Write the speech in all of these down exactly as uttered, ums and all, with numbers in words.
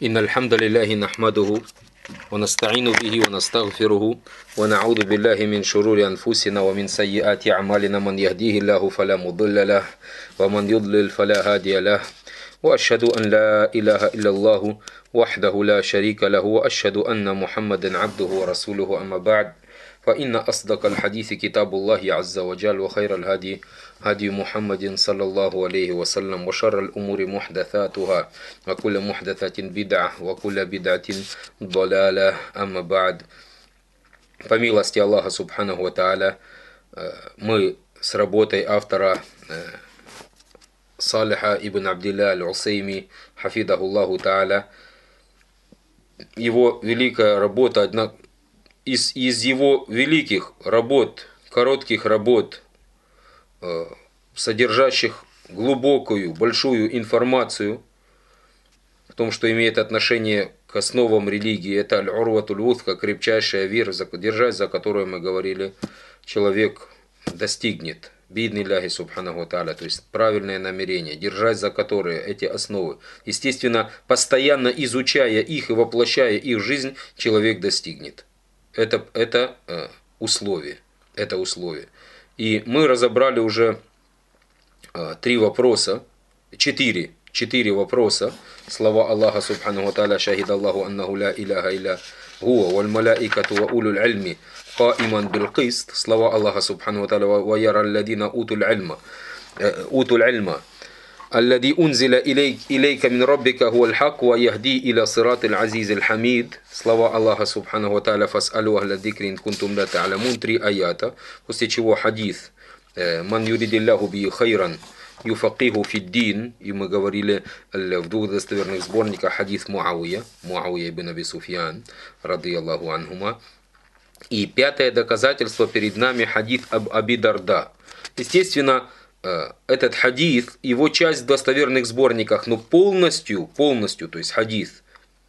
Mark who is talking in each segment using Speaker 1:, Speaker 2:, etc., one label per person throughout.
Speaker 1: إن الحمد لله نحمده ونستعين به ونستغفره ونعوذ بالله من شرور أنفسنا ومن سيئات أعمالنا من يهديه الله فلا مضل له ومن يضلل فلا هادي له وأشهد أن لا إله إلا الله وحده لا شريك له وأشهد أن محمدا عبده ورسوله أما بعد فإن أصدق الحديث كتاب الله عز وجل وخير الهدي هدي محمد صلى الله عليه وسلم وشر الأمور محدثاتها وكل محدثة بدعة وكل بدعة ضلالة أما بعد. По милости Аллаха Субханаху ва Тааля, мы с работой автора Салиха ибн Абдилля аль-Усайми, хафидахуллаху Тааля, его великая работа, одна из, из его великих работ, коротких работ, содержащих глубокую, большую информацию о том, что имеет отношение к основам религии, это аль-урватуль вутка, крепчайшая вера, держась за которую мы говорили, человек достигнет биднилляхи субханаху ва тааля, то есть правильное намерение, держась за которые эти основы. Естественно, постоянно изучая их и воплощая их в жизнь, человек достигнет. Это, это э, условие. Это условие. И мы разобрали уже э, три вопроса, четыре, четыре вопроса. Слова Аллаха Субханаху ва Тааля: «Шахид Аллаху аннаху ла иляха илля хуа, валь малаикату ва улюль ильми каиман бил кист». Слова Аллаха Субханаху ва Тааля: «Ва яра алладина утуль ильма, утуль ильма, аллади унзиля илейка мин раббика хуаль хак, ва яхди иля сиратиль азизиль хамид». Слова Аллаха Субханаху ва Тааля: «Фас'алу ахля дикри ин кунтум ла та'ламун». Три аята. После чего хадис «Ман юридилляху би хайран юфакиху фиддин». И мы говорили в двух достоверных сборниках хадис Муавия, Муавия ибн Аби Суфьян, радийаллаху анхума. И пятое доказательство перед нами хадис об Аби Дарда. Естественно, этот хадис, его часть в достоверных сборниках, но полностью, полностью, то есть хадис,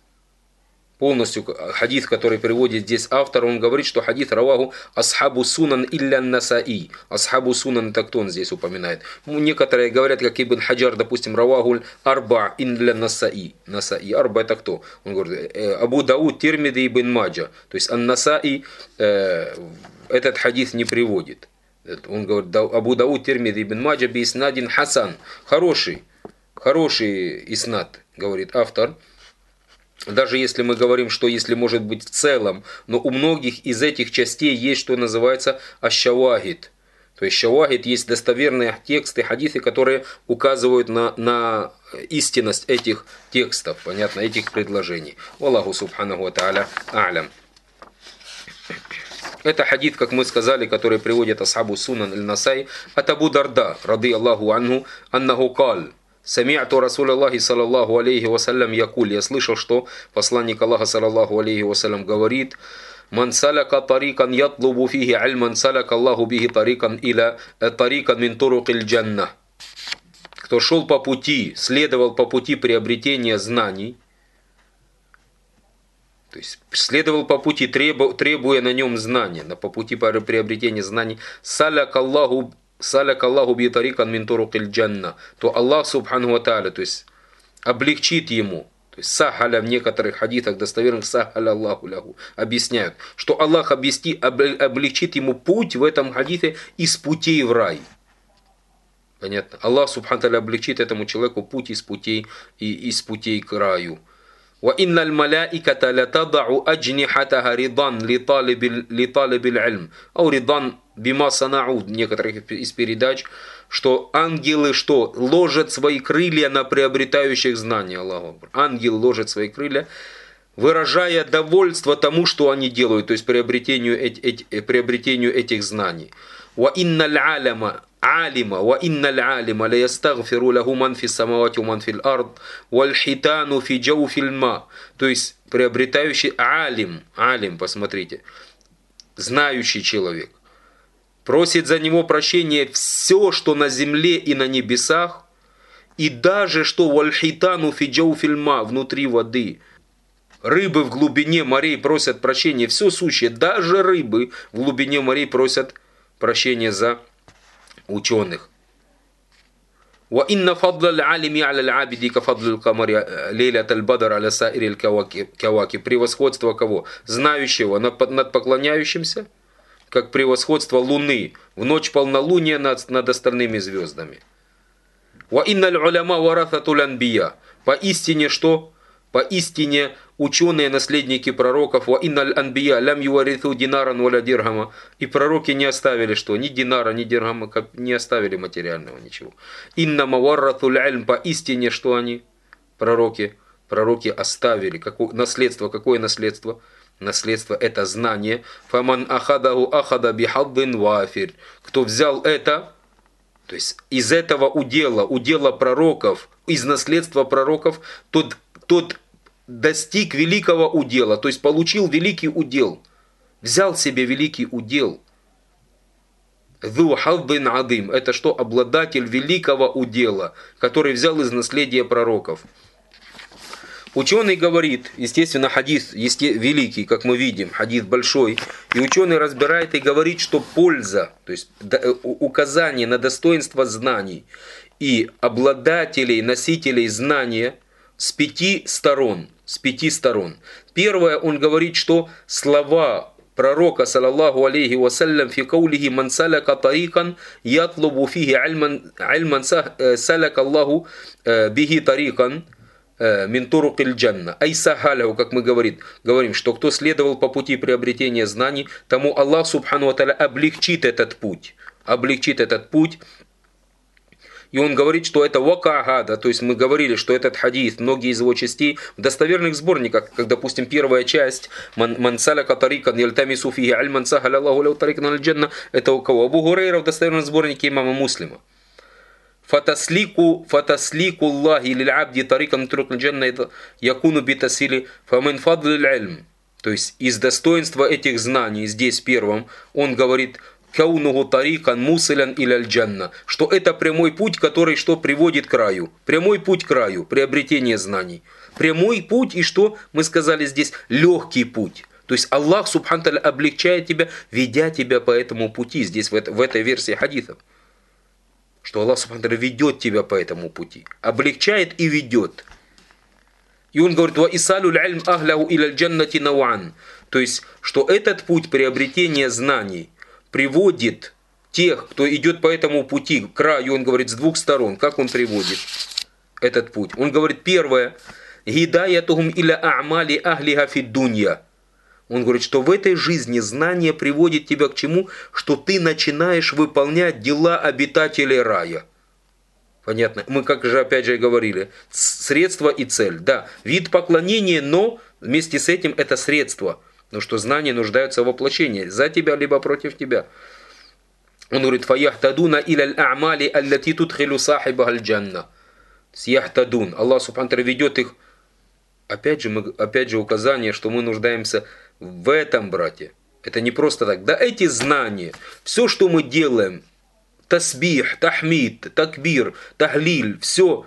Speaker 1: полностью хадис, который приводит здесь автор, он говорит, что хадис раваху асхабу сунан илля насаи. Асхабу сунан, это кто он здесь упоминает? Ну, некоторые говорят, как Ибн Хаджар, допустим, раваху арба илля насаи. Насаи. Арба это кто? Он говорит, Абу Дауд, Тирмиди, Ибн Маджа. То есть ан-Насаи э, этот хадис не приводит. Он говорит, Абу Дауд, Тирмиди, Ибн Маджа би иснадин хасан. Хороший, хороший иснад, говорит автор. Даже если мы говорим, что если может быть в целом, но у многих из этих частей есть, что называется аш-шавахид. То есть шавахид есть достоверные тексты, хадисы, которые указывают на, на истинность этих текстов, понятно, этих предложений. Аллаху субханаху ва тааля а'лям. Это хадис, как мы сказали, который приводит асхабу сунан аль-Насай от Абу Дарда, радийаллаху анху, аннаху кал. Сами'ту Расулаллахи саллаллаху алейхи вассалям якуль. Я слышал, что посланник Аллаха саллаллаху алейхи вассалям говорит: «Ман салака тарикан ятлубу фихи альман, салака Аллаху бихи тарикан иля тарикан мин турукиль джанна». Кто шел по пути, следовал по пути приобретения знаний, то есть следовал по пути, требуя на нем знания, по пути приобретения знаний, салака Аллаху Саляк Аллаху би тарикан мин турукиль джанна, то Аллах Субханаху ва Тааля, то есть облегчит ему, то есть сахаля в некоторых хадисах достоверных, сахаля Аллаху ляху, объясняют, что Аллах объясни, облегчит ему путь в этом хадисе из путей в рай. Понятно? Аллах Субханаху ва Тааля облегчит этому человеку путь из путей, и из путей к раю. Ва инналь малаиката ла тадау аджнихатаха ридан литалибиль ильм, ау ридан бима санау, в некоторых из передач, что ангелы что? Ложат свои крылья на приобретающих знания. Аллаху акбар. Ангел ложит свои крылья, выражая довольство тому, что они делают, то есть приобретению, эти, эти, приобретению этих знаний. Ва инналь аляма алима, ва инналь алима ла ястагфиру лаху ман фис самавати ва ман фил ард, валь хитану фи джауфиль ма. То есть приобретающий алим, алим, посмотрите, знающий человек, просит за него прощения все, что на земле и на небесах, и даже что вальхитану фиджау фильма, внутри воды. Рыбы в глубине морей просят прощения, все сущее, даже рыбы в глубине морей просят прощения за ученых. Ва инна фадла алими аля аль-абиди ка фадлил камари лейлят аль-бадр аля саири аль-каваки. Превосходство кого? Знающего над, над поклоняющимся, как превосходство луны в ночь полнолуния над, над остальными звездами. Ва инна аль-уляма варататул анбия. Поистине что? Поистине ученые наследники пророков. Ва инна аль-анбия лям ювариту динаран валя дирхама. И пророки не оставили что? Ни динара, ни дирхама, не оставили материального ничего. Инна маварратул ильм. Поистине что они? Пророки. Пророки оставили. Какое наследство? Какое наследство? Наследство это знание. Фаман ахадаху ахада бихаддин вафир. Кто взял это, то есть из этого удела, удела пророков, из наследства пророков, тот, тот достиг великого удела, то есть получил великий удел, взял себе великий удел. Зу хаддин адим. Это что? Обладатель великого удела, который взял из наследия пророков. Ученый говорит, естественно, хадис есте, великий, как мы видим, хадис большой, и ученый разбирает и говорит, что польза, то есть указание на достоинство знаний и обладателей, носителей знания с пяти сторон, с пяти сторон. Первое, он говорит, что слова пророка, саллаллаху алейхи вассалям, фи каулихи ман салака тарикан ятлубу фихи альман салака Аллаху бихи тарикан мин турукил джанна. Ай сахаляху, как мы говорит, говорим, что кто следовал по пути приобретения знаний, тому Аллах субхану ва тааля облегчит этот путь. Облегчит этот путь. И он говорит, что это вакагада, то есть мы говорили, что этот хадис, многие из его частей в достоверных сборниках, как, допустим, первая часть «Ман саляка тарикан ялтамису фихи альман сахаля Аллаху лау тарикан аль джанна», это у кого? Абу Гурейра в достоверном сборнике имама Муслима. Фатаслику фатаслику Аллахи лиль абди тарикан турукл джанна якуну битасили фамин фадлил ильм. То есть из достоинства этих знаний, здесь первым, он говорит каунуху тарикан мусилян иляль джанна, что это прямой путь, который что приводит к краю. Прямой путь к краю, приобретение знаний. Прямой путь и что мы сказали здесь? Легкий путь. То есть Аллах субхану тааля облегчает тебя, ведя тебя по этому пути, здесь в, это, в этой версии хадисов. Что Аллах субхану тааля ведет тебя по этому пути. Облегчает и ведет. И он говорит, ва исалю ильм ахляху иляль джаннати науан. То есть, что этот путь приобретения знаний приводит тех, кто идет по этому пути к краю, он говорит, с двух сторон. Как он приводит этот путь? Он говорит, первое, гидаятухум иля а'мали ахлиха фид дунья. Он говорит, что в этой жизни знание приводит тебя к чему? Что ты начинаешь выполнять дела обитателей рая. Понятно? Мы, как же опять же говорили, средство и цель. Да, вид поклонения, но вместе с этим это средство. Но что знания нуждаются в воплощении. За тебя, либо против тебя. Он говорит, «Фаяхтадуна иляль а'мали аллати тудхилу сахиба аль-джанна». Яхтадун. Аллах субхану тааля ведет их. Опять же, мы, опять же указание, что мы нуждаемся в этом, братья. Это не просто так. Да эти знания, все, что мы делаем, тасбих, тахмид, такбир, тахлиль, все,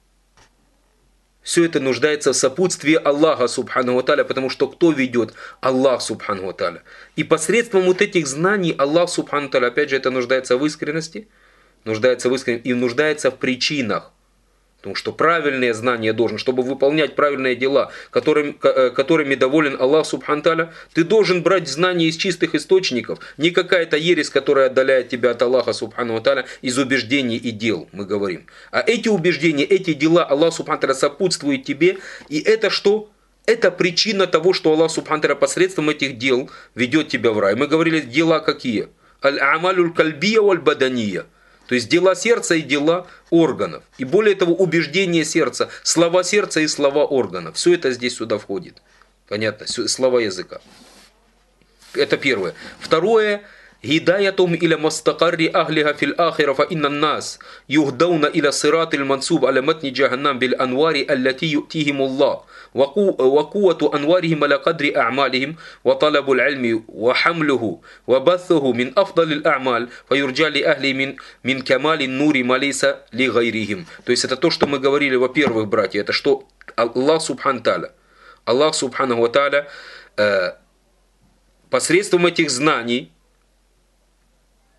Speaker 1: все это нуждается в сопутствии Аллаха субхану ва тааля, потому что кто ведет? Аллах субхану ва тааля. И посредством вот этих знаний Аллах субхану ва тааля, опять же, это нуждается в искренности, нуждается в искренности и нуждается в причинах. Потому что правильные знания должен, чтобы выполнять правильные дела, которыми, которыми доволен Аллах субхану тааля, ты должен брать знания из чистых источников. Не какая-то ересь, которая отдаляет тебя от Аллаха субхану тааля из убеждений и дел, мы говорим. А эти убеждения, эти дела Аллах субхану тааля сопутствует тебе. И это что? Это причина того, что Аллах субхану тааля посредством этих дел ведет тебя в рай. Мы говорили, дела какие? Аль-амалюль кальбия валь-бадания. То есть дела сердца и дела органов. И более того, убеждение сердца, слова сердца и слова органов. Все это здесь сюда входит. Понятно? Слова языка. Это первое. Второе. Гидаятум иля мастакарри ахлиха фил ахира фа инна нас юхдауна иля сиратил мансуб аля матни джаханнам бил анвари аллати ютихим Аллах. وقوة أنوارهم على قدر أعمالهم وطلب العلم وحمله وبثه من أفضل الأعمال فيرجى لأهله من من كمال النور ما ليس لغيرهم. То есть это то, что мы говорили, во-первых, братья, это что Аллах субхану тааля, Аллах субхану ва тааля э, посредством этих знаний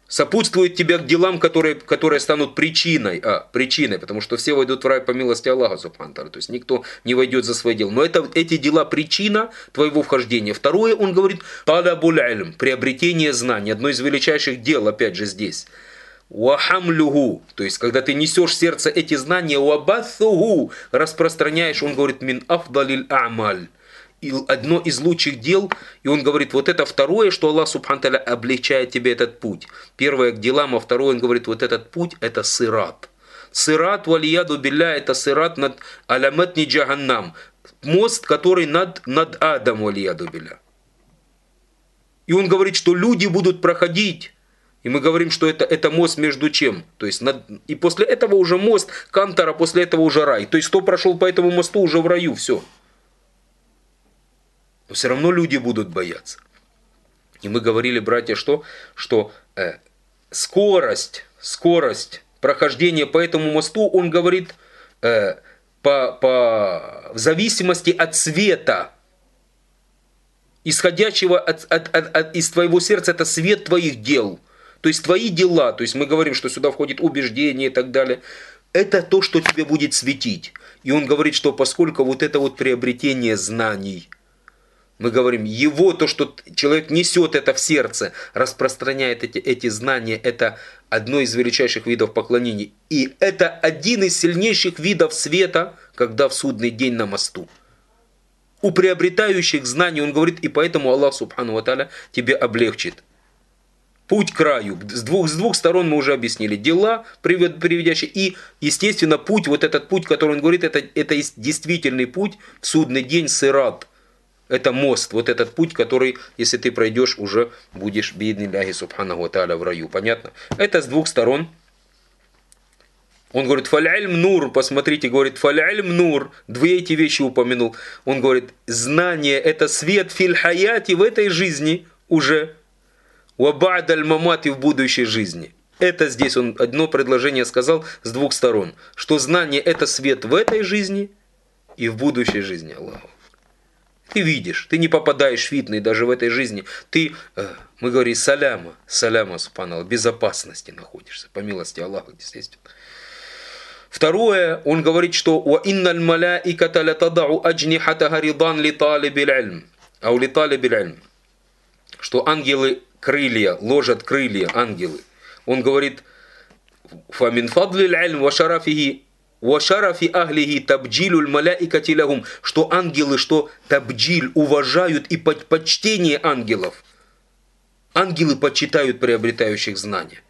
Speaker 1: сопутствует тебя к делам, которые, которые станут причиной, а, причиной, потому что все войдут в рай по милости Аллаха, субхану ва тааля, то есть никто не войдет за свои дела. Но это, эти дела причина твоего вхождения. Второе, он говорит, талабуль ильм, приобретение знаний, одно из величайших дел, опять же здесь. Уахамлюгу, то есть когда ты несешь в сердце эти знания, уабассуху, распространяешь, он говорит, мин афдалиль а'маль. И одно из лучших дел, и он говорит, вот это второе, что Аллах субхану тааля облегчает тебе этот путь. Первое к делам, а второе, он говорит, вот этот путь, это сират. Сират, валияду билля, это сират над аляматни джаханнам. Мост, который над, над адом, валияду билля. И он говорит, что люди будут проходить, и мы говорим, что это, это мост между чем? То есть над, и после этого уже мост кантара, после этого уже рай. То есть кто прошел по этому мосту, уже в раю, все. Но все равно люди будут бояться. И мы говорили, братья, что, что э, скорость, скорость прохождения по этому мосту, он говорит, э, по, по, в зависимости от света, исходящего от, от, от, от, из твоего сердца, это свет твоих дел. То есть твои дела, то есть мы говорим, что сюда входит убеждение и так далее. Это то, что тебе будет светить. И он говорит, что поскольку вот это вот приобретение знаний, мы говорим, его, то, что человек несет это в сердце, распространяет эти, эти знания, это одно из величайших видов поклонений. И это один из сильнейших видов света, когда в судный день на мосту. У приобретающих знаний, он говорит, и поэтому Аллах, субхану ва тааля, тебе облегчит. Путь к краю. С двух, с двух сторон мы уже объяснили. Дела, приведящие, и, естественно, путь, вот этот путь, который он говорит, это, это действительный путь в судный день, сират. Это мост, вот этот путь, который, если ты пройдешь, уже будешь бииднилляхи субханаху ва тааля в раю. Понятно? Это с двух сторон. Он говорит, фаль-ильм нур, посмотрите, говорит, фаль-ильм нур, две эти вещи упомянул. Он говорит, знание это свет филь-хаяти в этой жизни уже, уабад аль-мамати в будущей жизни. Это здесь он одно предложение сказал с двух сторон, что знание это свет в этой жизни и в будущей жизни. Аллаху. Ты видишь, ты не попадаешь в фитны даже в этой жизни. Ты, мы говорим, саляма, саляма, субханаллах, безопасности находишься, по милости Аллаха, естественно. Второе, он говорит, что «Ва инналь маляиката латадау аджнихатаха ридан ли талибиль ильм». Ау ли талибиль ильм. Что ангелы крылья, ложат крылья, ангелы. Он говорит «Фа мин фадлиль ильм ва шарафихи». «Вашарафи ахлихи табджилюль маляикати лахум», что ангелы, что табджиль, уважают и почтение ангелов. Ангелы почитают приобретающих знания.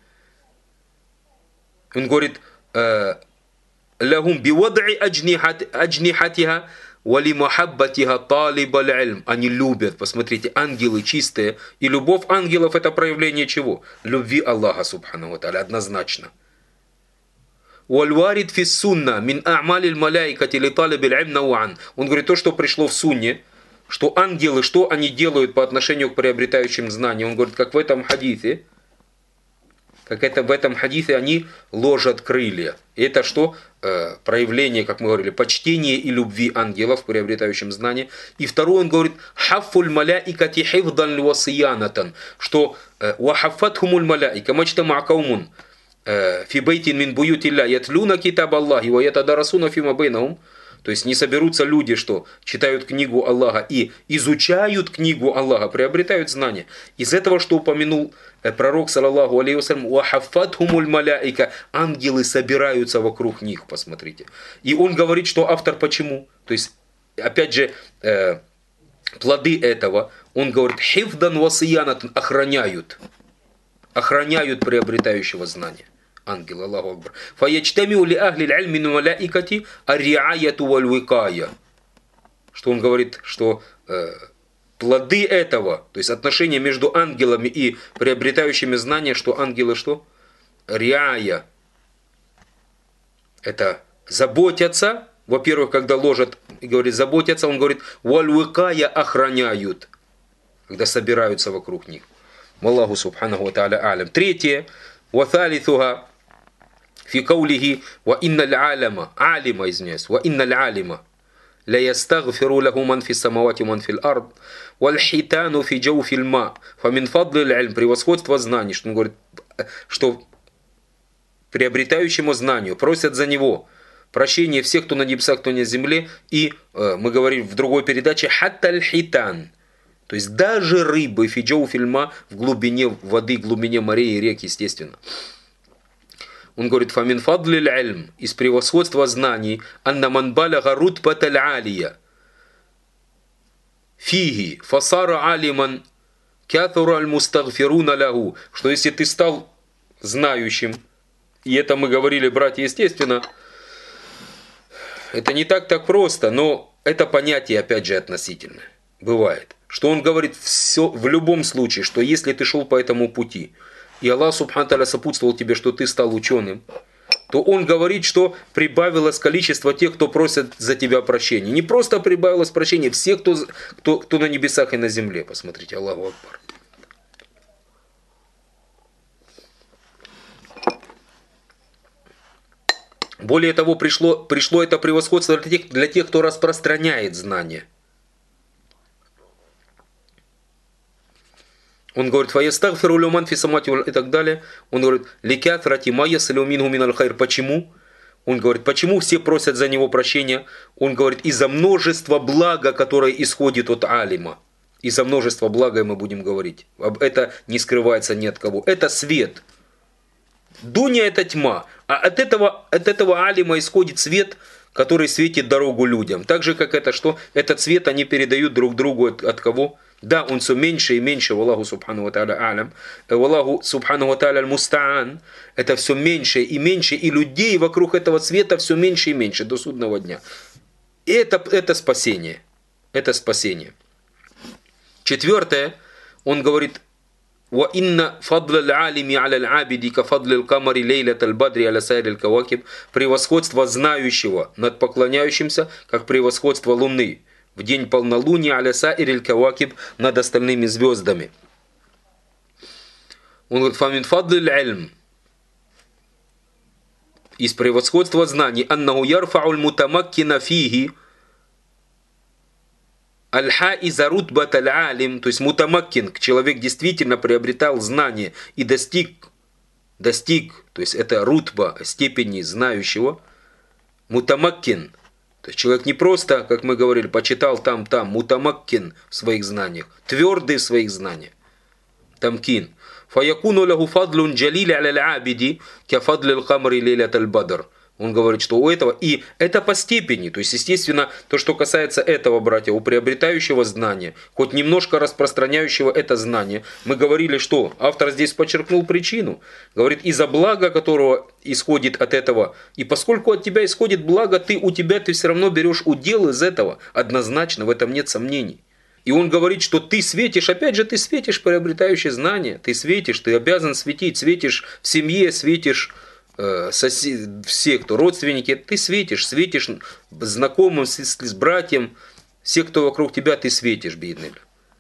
Speaker 1: Он говорит, «Лахум бивад'i аджнихатиха вали махаббатиха талибаль ильм». Они любят, посмотрите, ангелы чистые. И любовь ангелов это проявление чего? Любви Аллаха, субхану ва тааля, однозначно. «Вальварид фис сунна мин а'малиль маляикати ли талибиль ильм науан». Он говорит, то, что пришло в сунне, что ангелы, что они делают по отношению к приобретающим знания. Он говорит, как в этом хадисе, как это в этом хадисе они ложат крылья. И это что? Э, проявление, как мы говорили, почтения и любви ангелов, приобретающим знания. И второе, он говорит, «Хаффуль маляикати хифдан васиянатан», что «Вахаффатхумуль маляика мачтама каумун». «Фи бейтин мин буютилля ятлюна китаб Аллахи ва ятадарасуна фима бейнахум». То есть не соберутся люди, что читают книгу Аллаха и изучают книгу Аллаха, приобретают знания. Из этого, что упомянул пророк, саллаллаху алейхи вассалям, «Вахаффатхумуль маляика», ангелы собираются вокруг них, посмотрите. И он говорит, что автор почему? То есть, опять же, э, плоды этого, он говорит, «Хифдан васиянатан», охраняют, охраняют приобретающего знания. Ангел, Аллаху Акбар. Фаячтамиу ли ахли аль-иль мин маляикати ар-риаяту валь-викая. Что он говорит, что э, плоды этого, то есть отношения между ангелами и приобретающими знания, что ангелы что? Риая. Это заботятся, во-первых, когда ложат, говорит, заботятся, он говорит, валь-викая, охраняют, когда собираются вокруг них. Аллаху субханаху ва тааля алям. Третье, ваталитуха. في قوله وإن العالم عالم إذنيس وإن العالم لا يستغفر له من في السماوات ومن في الأرض والحيتان في جوف الماء فمن فضل العلم превосходство знаний, что он говорит, что приобретающему знанию просят за него прощение всех, кто на небесах, кто на земле, и э, мы говорим в другой передаче «хатталь хитан». То есть даже рыбы, фиджоу фильма в глубине воды, в глубине морей и рек, естественно. Он говорит, фамин фадлиль ильм, из превосходства знаний, анна ман балага рутбаталь алия, фиги, фасара алиман, кяthура аль мустагфируна лягу, что если ты стал знающим, и это мы говорили, братья, естественно, это не так так просто, но это понятие, опять же, относительное. Бывает. Что он говорит все, в любом случае, что если ты шел по этому пути, и Аллах Субхану Тааля сопутствовал тебе, что ты стал ученым, то он говорит, что прибавилось количество тех, кто просит за тебя прощения. Не просто прибавилось прощение, все, кто, кто, кто на небесах и на земле. Посмотрите, Аллаху Акбар. Более того, пришло, пришло это превосходство для тех, для тех, кто распространяет знания. Он говорит, «Фаястагфиру люман фи самати» и так далее. Он говорит, «Ликятрати майя салюминху миналь хайр». Почему? Он говорит, почему все просят за него прощения? Он говорит, из-за множества блага, которое исходит от алима. Из-за множества блага мы будем говорить. Это не скрывается ни от кого. Это свет. Дуня – это тьма. А от этого, от этого алима исходит свет, который светит дорогу людям. Так же, как это, что этот свет они передают друг другу от, от кого? Да, он все меньше и меньше, Аллаху Субхану ва Тааля алям, Аллаху Субхану ва Тааля аль-Мустаан, это все меньше и меньше, и людей вокруг этого света все меньше и меньше до судного дня. И это, это спасение. Это спасение. Четвертое, он говорит, وَإِنَّ فَضْلَ الْعَالِمِ عَلَى الْعَابِدِ كَفَضْلِ الْقَمَرِ لَيْلَةَ الْبَدْرِ عَلَى سَائِرِ الْكَوَاكِبِ. Превосходство знающего над поклоняющимся, как превосходство луны в день полнолуния аля саириль кавакиб, над остальными звездами. Он говорит, фамин фадлиль ильм, из превосходства знаний, аннаху ярфауль мутамаккина фиги аль-хаиза рутбат аль-алим, то есть мутамаккин, человек действительно приобретал знание и достиг, достиг, то есть это рутба степени знающего, мутамаккин. То есть человек не просто, как мы говорили, почитал там-там, мутамаккин в своих знаниях, твердый в своих знаниях. Тамкин. Фаякуну лаху фадлун джалили аля абиди ка фадлил камари лейлят аль-бадр. Он говорит, что у этого, и это по степени, то есть, естественно, то, что касается этого, братья, у приобретающего знания, хоть немножко распространяющего это знание, мы говорили, что автор здесь подчеркнул причину, говорит, из-за блага, которого исходит от этого, и поскольку от тебя исходит благо, ты у тебя ты все равно берешь удел из этого, однозначно, в этом нет сомнений. И он говорит, что ты светишь, опять же, ты светишь приобретающее знание, ты светишь, ты обязан светить, светишь в семье, светишь Сосед, все, кто родственники, ты светишь, светишь знакомым, с, с братьям, все, кто вокруг тебя, ты светишь, бедный.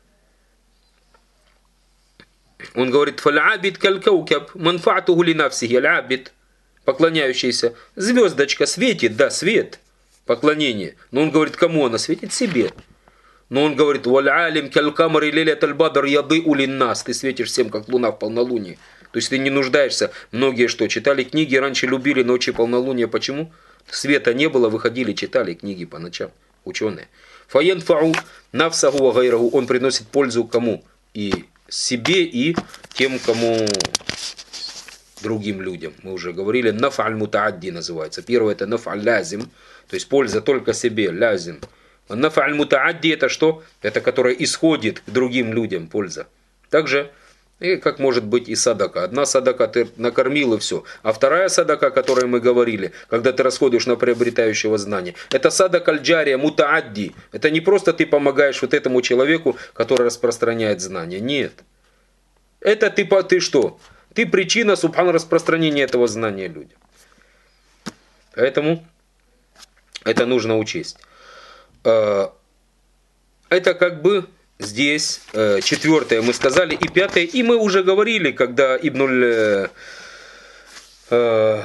Speaker 1: Он говорит, фал'абид калькаукаб, манфаатуху линавсихи, ал'абид, поклоняющийся, звездочка светит, да, свет, поклонение. Но он говорит, кому она светит? Себе. Но он говорит, вал'алим калькамари лилят аль-бадр яды улиннас, ты светишь всем, как луна в полнолунии. То есть ты не нуждаешься. Многие что, читали книги, раньше любили ночи полнолуния. Почему? Света не было, выходили, читали книги по ночам. Ученые. Фаянфау нафсаху ва гайраху. Он приносит пользу кому? И себе, и тем, кому другим людям. Мы уже говорили, наф'аль мутаадди называется. Первое это наф'аль лазим. То есть польза только себе, лазим. Наф'аль мутаадди это что? Это которое исходит к другим людям, польза. Также и как может быть и садака. Одна садака ты накормил и все. А вторая садака, о которой мы говорили, когда ты расходуешь на приобретающего знания, это садака аль-джария мутаадди. Это не просто ты помогаешь вот этому человеку, который распространяет знания. Нет. Это ты, ты что? Ты причина, субхан, распространения этого знания людям. Поэтому это нужно учесть. Это как бы... Здесь э, четвертое мы сказали, и пятое, и мы уже говорили, когда Ибнуль э, э,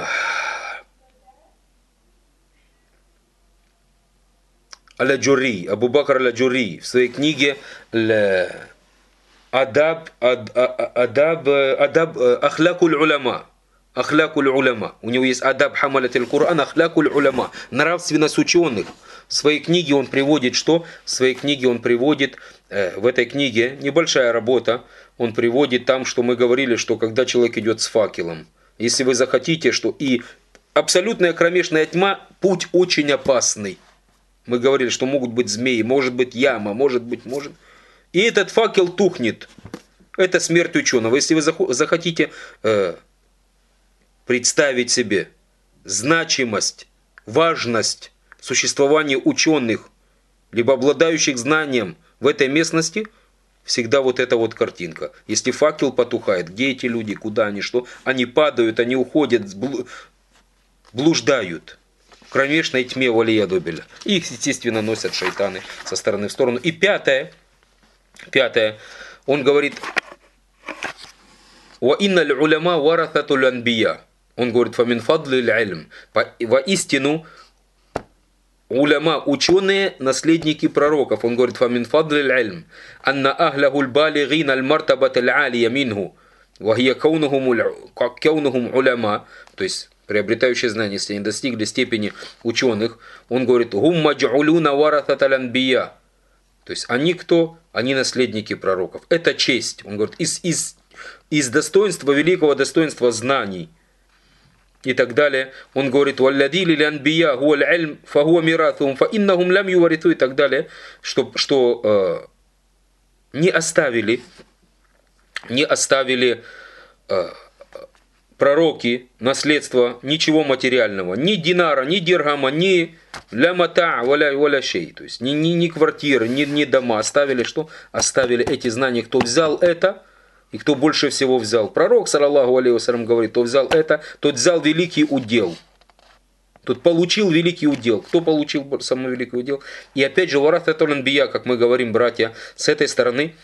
Speaker 1: Аля-Джури, Абу Бакр Аля-Джури в своей книге адаб, ад, а- а- адаб, э, адаб, э, ахлякуль уляма. Ахлякуль уляма. У него есть адаб хамалятиль Кур'ан, ахлякуль уляма. Нравственность ученых. В своей книге он приводит что? В своей книге он приводит, э, в этой книге, небольшая работа, он приводит там, что мы говорили, что когда человек идет с факелом, если вы захотите, что и абсолютная кромешная тьма, путь очень опасный. Мы говорили, что могут быть змеи, может быть яма, может быть, может. И этот факел тухнет. Это смерть ученого. Если вы захотите э, представить себе значимость, важность существования ученых, либо обладающих знанием в этой местности, всегда вот эта вот картинка. Если факел потухает, где эти люди, куда они, что? Они падают, они уходят, блуждают в кромешной тьме валияду билля. Их, естественно, носят шайтаны со стороны в сторону. И пятое, пятое, он говорит, «Ва инналь уляма варататуль анбия». Он говорит, «Фамин фадлиль ильм». Воистину, уляма, ученые, наследники пророков. Он говорит, «Фамин фадлиль ильм». «Анна ахлахуль балигин аль мартабат аль алия минху». «Вахия каунухум уляма». То есть, приобретающие знания, если они достигли степени ученых. Он говорит, «Гум мадж'улюна варататаль анбия». То есть, они кто? Они наследники пророков. Это честь. Он говорит, из, из, из достоинства, великого достоинства знаний. И так далее. Он говорит, «Валладили ли анбия хуа аль-ильм, фахуа миратхум, фа иннахум лям ювариту», и так далее. Что, что э, не оставили, не оставили э, пророки наследство ничего материального. Ни динара, ни дирхама, ни ля мата, валя, валя шей. То есть ни, ни, ни квартиры, ни, ни дома. Оставили что? Оставили эти знания. Кто взял это, и кто больше всего взял? Пророк, саллаллаху алейхи вассалям, говорит, кто взял это, тот взял великий удел. Тот получил великий удел. Кто получил самый великий удел? И опять же, варататуль анбия, как мы говорим, братья, с этой стороны,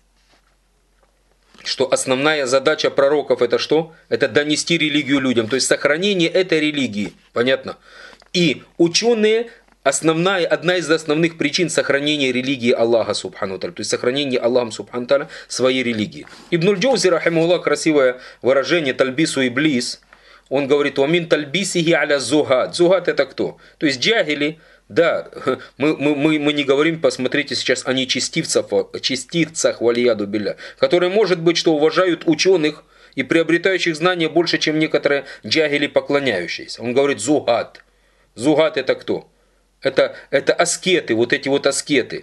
Speaker 1: что основная задача пророков это что? Это донести религию людям. То есть сохранение этой религии. Понятно? И ученые, основная, одна из основных причин сохранения религии Аллаха субхану та'аля, то есть сохранения Аллахом субхану та'аля своей религии. Ибн Джаузи, рахимахуллах, красивое выражение «тальбису иблис», он говорит «вамин тальбисихи аля зухад». Зухад это кто? То есть джахили, да, мы, мы, мы, мы не говорим, посмотрите сейчас о нечестивцах, честивцах валияду билля, которые, может быть, что уважают ученых и приобретающих знания больше, чем некоторые джахили поклоняющиеся. Он говорит «зухад». Зухад это кто? Это, это аскеты, вот эти вот аскеты.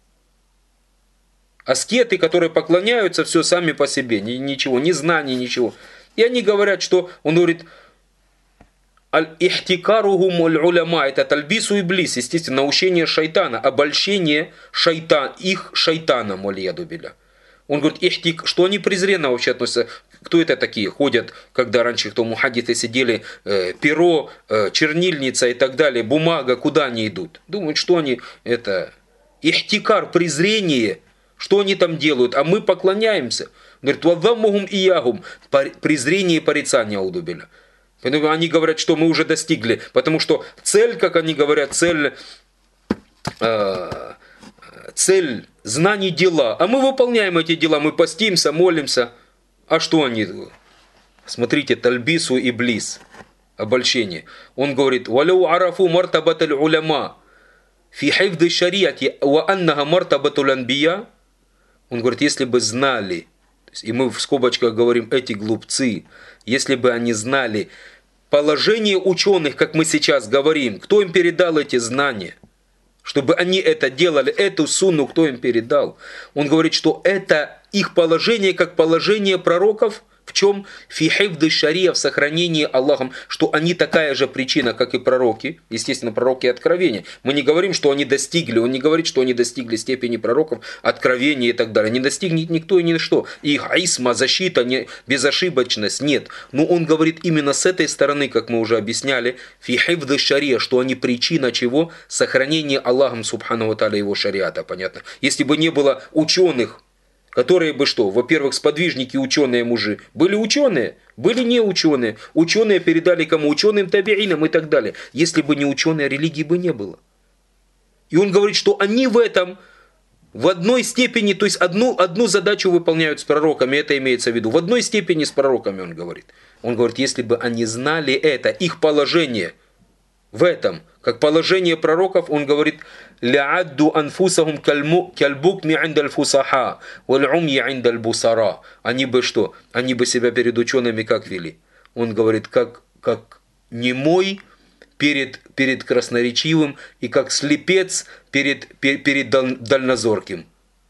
Speaker 1: Аскеты, которые поклоняются все сами по себе, ни, ничего, ни знаний, ничего. И они говорят, что, он говорит, аль-ихтикаругум аль-уляма, это тальбису иблис, естественно, наущение шайтана, обольщение шайтан, их шайтаном, валияду билля. Он говорит, ихтик, что они презренно вообще относятся. Кто это такие? Ходят, когда раньше кто мухаддиты сидели, э, перо, э, чернильница и так далее, бумага, куда они идут? Думают, что они, это, ихтикар, презрение, что они там делают, а мы поклоняемся. Говорит, ваддаммухум иягум, презрение и порицание, аудубиля. Они говорят, что мы уже достигли, потому что цель, как они говорят, цель... Э, цель знаний дела, а мы выполняем эти дела, мы постимся, молимся. А что они? Смотрите, тальбису иблис, обольщение. Он говорит, «Валяу арафу мартабаталь уляма фи хифды шариати ва аннаха мартабатуль анбия». Он говорит, если бы знали, и мы в скобочках говорим, эти глупцы, если бы они знали положение ученых, как мы сейчас говорим, кто им передал эти знания, чтобы они это делали, эту сунну кто им передал. Он говорит, что это их положение, как положение пророков, в чем? Фи хифды шария, в сохранении Аллахом, что они такая же причина, как и пророки, естественно, пророки откровения. Мы не говорим, что они достигли, он не говорит, что они достигли степени пророков, откровения и так далее. Не достигнет никто и ничто. Их исма, защита, не, безошибочность, нет. Но он говорит именно с этой стороны, как мы уже объясняли, фи хифды шария, что они причина чего? Сохранение Аллахом, субхану ва тааля, его шариата, понятно. Если бы не было ученых, которые бы что? Во-первых, сподвижники, ученые мужи. Были ученые, были не ученые. Ученые передали кому? Ученым табиинам и так далее. Если бы не ученые, религии бы не было. И он говорит, что они в этом В одной степени, то есть одну, одну задачу выполняют с пророками, это имеется в виду. В одной степени с пророками, он говорит. Он говорит, если бы они знали это, их положение в этом, как положение пророков, он говорит, «Ля'адду анфусахум кальбукми индаль фусаха, валь-умьи индаль бусара». Они бы что? Они бы себя перед учеными как вели? Он говорит, как, как немой перед, перед красноречивым и как слепец перед, перед, перед дальнозорким.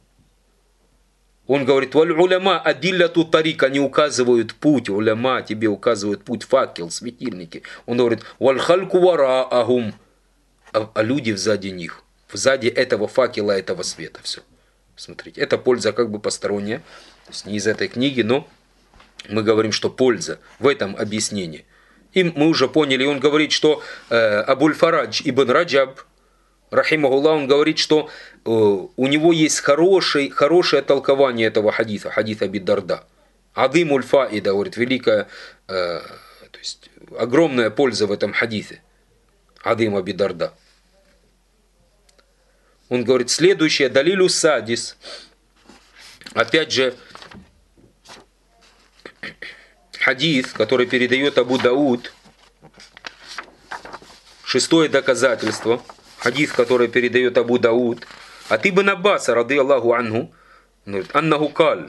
Speaker 1: Он говорит, валь уляма адилляту тарик, они указывают путь, уляма тебе указывают путь, факел, светильники. Он говорит, валь хальку вараахум, а люди сзади них, сзади этого факела, этого света. Все. Смотрите, это польза как бы посторонняя, то есть не из этой книги, но мы говорим, что польза в этом объяснении. И мы уже поняли, он говорит, что э, Абуль-Фарадж ибн Раджаб, рахимахуллах, он говорит, что э, у него есть хороший, хорошее толкование этого хадиса, хадиса Аби-Дарда. Адимуль фаида, говорит, великая, э, то есть огромная польза в этом хадисе. Адим Аби-Дарда. Он говорит, следующее, далилю садис. Опять же, хадис, который передает Абу Дауд. Шестое доказательство. Хадис, который передает Абу Дауд. От Ибн Аббаса, рады Аллаху анху, аннаху каль.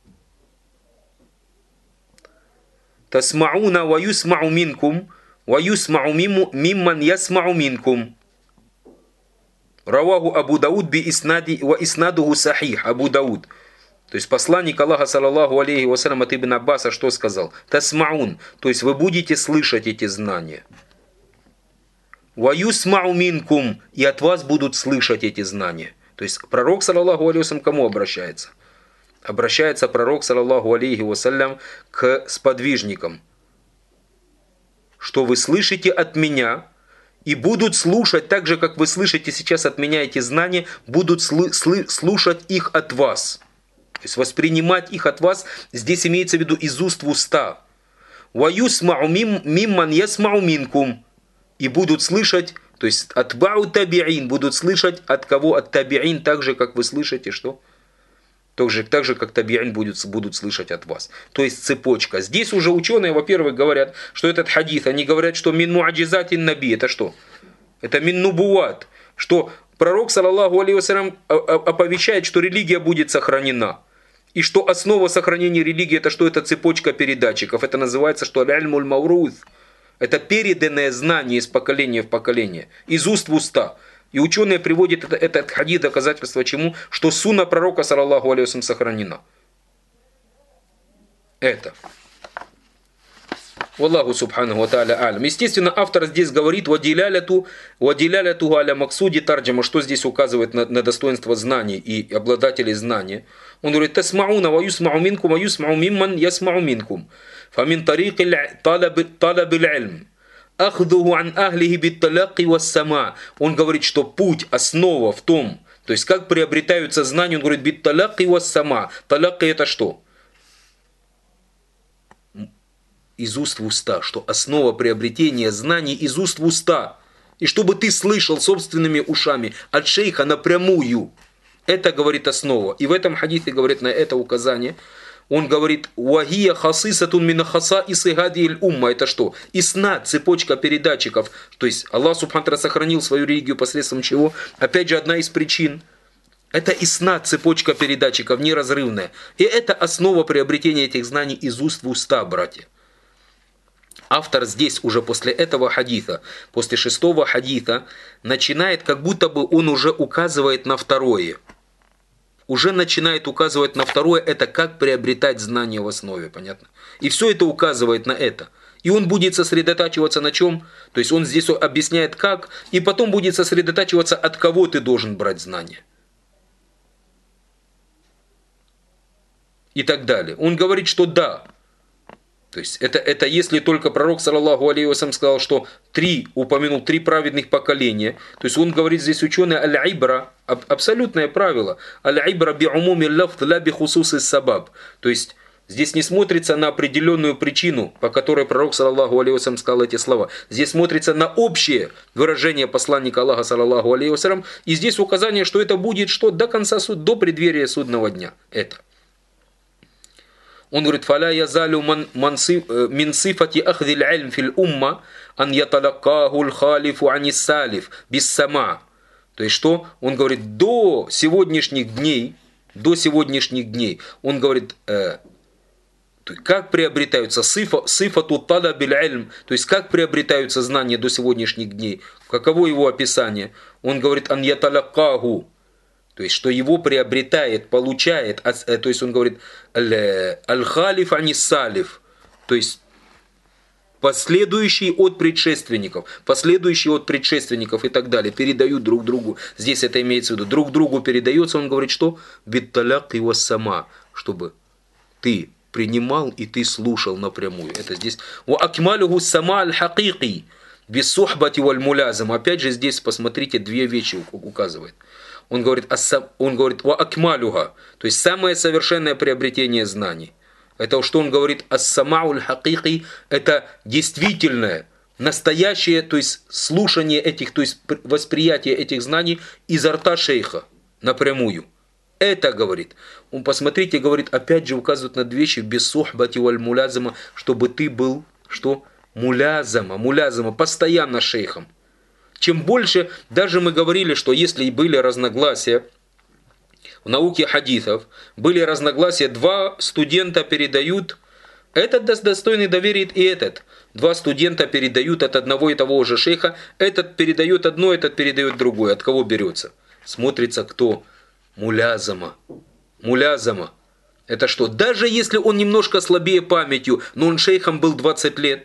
Speaker 1: Тасмауна ва юсмау минкум, ва юсмау мимман ясмау минкум. Раваху Абу Дауд би иснади ва иснадуху сахих. Абу Дауд. То есть посланник Аллаха, саллаллаху алейхи вассалям, от Ибн Аббаса что сказал? Тасмаун. То есть вы будете слышать эти знания. Ва юсмау минкум. И от вас будут слышать эти знания. То есть пророк, саллаллаху алейхи вассалям, к кому обращается? Обращается пророк, саллаллаху алейхи вассалям, к сподвижникам. Что вы слышите от меня, и будут слушать, так же, как вы слышите сейчас от меня эти знания, будут слы- слы- слушать их от вас. То есть воспринимать их от вас, здесь имеется в виду из уст в уста. «Ва юсмау мимман ясмау минкум». И будут слышать, то есть от бау табиин, будут слышать от кого? От табиин, так же, как вы слышите, что? Так же, так же как табиин будут, будут слышать от вас. То есть цепочка. Здесь уже ученые, во-первых, говорят, что этот хадис, они говорят, что мин муаджизатин наби, это что? Это мин нубуат, что пророк, саллаллаху алейхи вассалям, оповещает, что религия будет сохранена. И что основа сохранения религии, это что? Это цепочка передатчиков. Это называется, что аль-альмуль мауруз. Это переданное знание из поколения в поколение, из уст в уста. И ученые приводят это, этот хадис доказательство чему? Что сунна пророка, саллаллаху алейхи вассалям, сохранена. Это. Валлаху субханаху ва тааля алям. Естественно, автор здесь говорит вадиляляту вадиляляту аля максуди тарджама, что здесь указывает на, на достоинство знаний и обладателей знания. Он говорит, тасмауна ва юсмау минкум ва юсмау мимман ясмау минкум. Фамин тарики талаб иль-илм. Ахдуху ан ахлихи битталаки вассама. Он говорит, что путь, основа в том, то есть как приобретаются знания, он говорит, битталаки вассама. Талаки это что? Из уст в уста, что основа приобретения знаний из уст в уста. И чтобы ты слышал собственными ушами от шейха напрямую. Это, говорит, основа. И в этом хадисе, говорит, на это указание, он говорит, «Вахия хасисатун мина хасаиси гадииль умма». Это что? Иснад, цепочка передатчиков. То есть Аллах субхану ва тааля сохранил свою религию посредством чего? Опять же, одна из причин. Это иснад, цепочка передатчиков, неразрывная. И это основа приобретения этих знаний из уст в уста, братья. Автор здесь уже после этого хадиса, после шестого хадиса, начинает, как будто бы он уже указывает на второе. Уже начинает указывать на второе, это как приобретать знания в основе, понятно? И все это указывает на это. И он будет сосредотачиваться на чем? То есть он здесь объясняет как, и потом будет сосредотачиваться, от кого ты должен брать знания. И так далее. Он говорит, что да. То есть это, это если только пророк, саллаллаху алейхи вассалям, сказал, что три, упомянул три праведных поколения. То есть он говорит здесь ученый аль-ибра, абсолютное правило. Аль-ибра би умуми лафз ла би хусуси сабаб. То есть Здесь не смотрится на определенную причину, по которой пророк, саллаллаху алейхи вассалям, сказал эти слова. Здесь смотрится на общее выражение посланника Аллаха, саллаллаху алейхи вассалям. И здесь указание, что это будет что до конца суда, до преддверия судного дня. Это. Он говорит, «Фаля язалю мин сифати ахдиль ильм фил умма ан яталаккаху л-халифу анис салиф бис сама». То есть что? Он говорит, до сегодняшних дней, до сегодняшних дней, он говорит, э, как приобретаются сифа, сифату талабиль ильм, то есть как приобретаются знания до сегодняшних дней, каково его описание? Он говорит, ан яталаккаху, то есть что его приобретает, получает, то есть он говорит, аль-халиф анис салиф, то есть последующие от предшественников, последующие от предшественников и так далее, передают друг другу. Здесь это имеется в виду. Друг другу передается, он говорит, что? Битталяк его сама, чтобы ты принимал и ты слушал напрямую. Это здесь. Ва акмалюху сама аль-хакики, биссухбати валь-мулязам. Опять же здесь, посмотрите, две вещи указывает. Он говорит, он говорит, ва акмалюха, то есть самое совершенное приобретение знаний. Это что он говорит, ас-самауль хакики, это действительное, настоящее, то есть слушание этих, то есть восприятие этих знаний изо рта шейха напрямую. Это говорит. Он, посмотрите, говорит, опять же указывает на две вещи, без сухбати валь мулязама, чтобы ты был, что? Мулязама, мулязама, постоянно шейхом. Чем больше, даже мы говорили, что если были разногласия, в науке хадисов были разногласия, два студента передают, этот достойный доверия и этот. Два студента передают от одного и того же шейха, этот передает одно, этот передает другое. От кого берется? Смотрится кто? Мулязама. Мулязама. Это что? Даже если он немножко слабее памятью, но он шейхом был двадцать лет.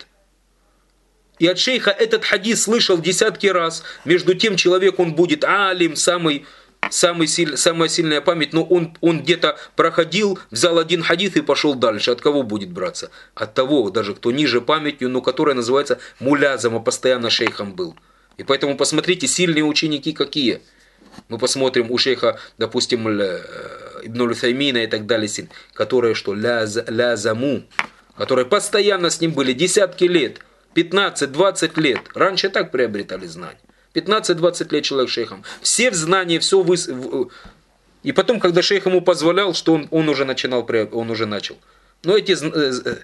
Speaker 1: И от шейха этот хадис слышал десятки раз. Между тем человек он будет алим, самый... Самый силь, самая сильная память, но он, он где-то проходил, взял один хадис и пошел дальше. От кого будет браться? От того, даже кто ниже памятью, но которая называется мулязама, постоянно шейхом был. И поэтому посмотрите, сильные ученики какие. Мы посмотрим у шейха, допустим, Ибн Уль-Уthаймина и так далее, которые что, лязаму, которые постоянно с ним были десятки лет, пятнадцать-двадцать лет. Раньше так приобретали знания. пятнадцать-двадцать лет человек шейхом. Все в знании, все выс... И потом, когда шейх ему позволял, что он, он уже начинал, он уже начал. Но эти, к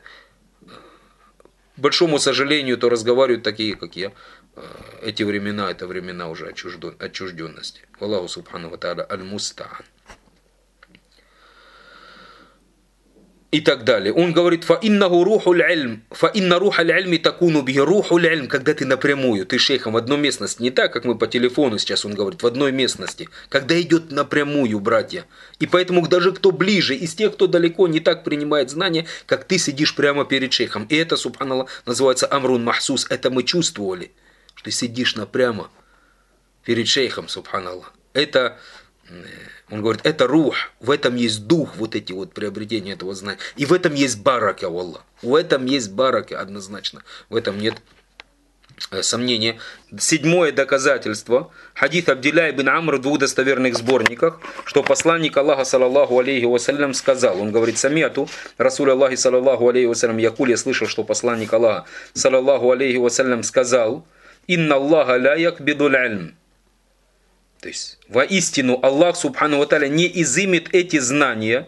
Speaker 1: большому сожалению, то разговаривают такие, как я. Эти времена, это времена уже отчужденности. Аллаху субхану ва тааля аль-мустаан. И так далее. Он говорит, фа иннаху рухуль ильм, фа инна рухаль ильми такуну бихи рухуль ильм, когда ты напрямую, ты шейхом в одной местности, не так, как мы по телефону сейчас, он говорит, в одной местности, когда идет напрямую, братья. И поэтому даже кто ближе, из тех, кто далеко, не так принимает знания, как ты сидишь прямо перед шейхом. И это, субханаллах, называется амрун махсус, это мы чувствовали, что ты сидишь напрямо перед шейхом, субханаллах. Это... Он говорит, это рух, в этом есть дух, вот эти вот приобретения этого знания. И в этом есть барака, Аллах. В этом есть барака, однозначно. В этом нет э, сомнения. Седьмое доказательство. Хадис Абдилля ибн Амр в двух достоверных сборниках, что посланник Аллаха, саллаллаху алейхи вассалям, сказал. Он говорит, самиату, Расуль Аллахи, саллаллаху алейхи вассалям, якуль, я слышал, что посланник Аллаха, саллаллаху алейхи вассалям, сказал, инна Аллаха ля якбидуль ильм. То есть, воистину, Аллах, субхану ва тааля, не изымет эти знания,